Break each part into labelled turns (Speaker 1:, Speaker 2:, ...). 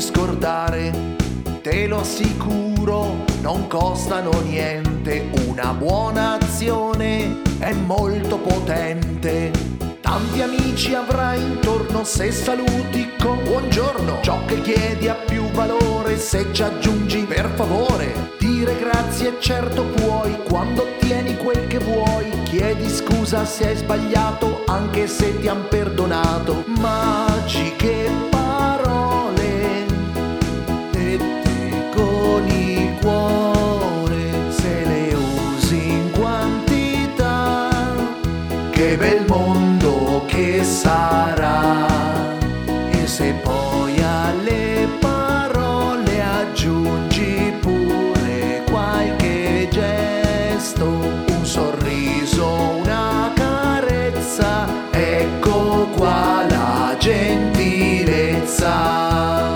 Speaker 1: scordare, te lo assicuro, non costano niente. Una buona azione è molto potente. Tanti amici avrai intorno se saluti con buongiorno. Ciò che chiedi ha più valore se ci aggiungi per favore. Dire grazie certo puoi quando ottieni quel che vuoi. Chiedi scusa se hai sbagliato anche se ti han perdonato. Magiche parole dette con il cuore, se le usi in quantità, che bel mondo che sarà. E se poi alle parole aggiungi pure qualche gesto, un sorriso, una carezza, ecco qua la gentilezza.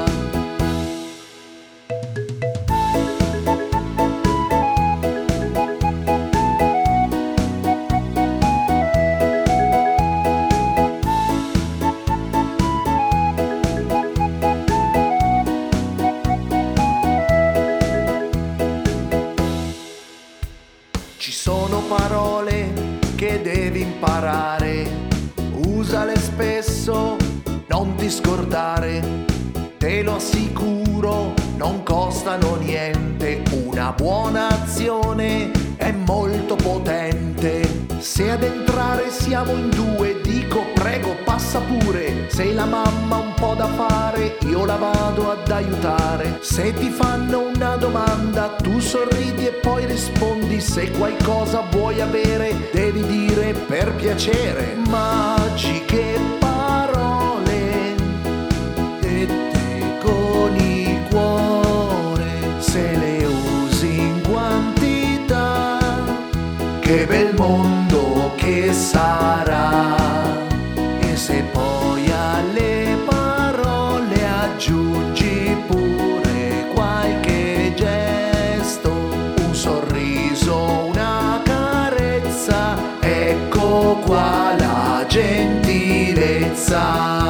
Speaker 1: Ci sono parole che devi imparare, usale spesso, non ti scordare. Te lo assicuro, non costano niente. Una buona azione è molto potente. Se ad entrare siamo in due, dico prego passa pure. Se la mamma ha un po' da fare, io la vado ad aiutare. Se ti fanno una domanda, tu sorridi e poi rispondi. Se qualcosa vuoi avere, devi dire per piacere. Magiche parole dette con il cuore, se le usi in quantità, che bel mondo che sarà. E se poi alle parole aggiungi pure qualche gesto, un sorriso, una carezza, ecco qua la gentilezza.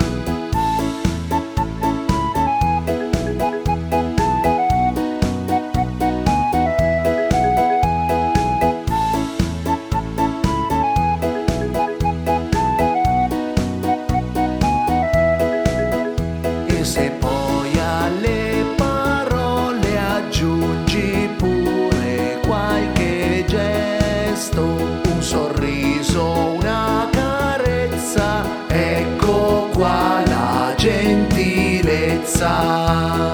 Speaker 1: Se poi alle parole aggiungi pure qualche gesto, un sorriso, una carezza, ecco qua la gentilezza.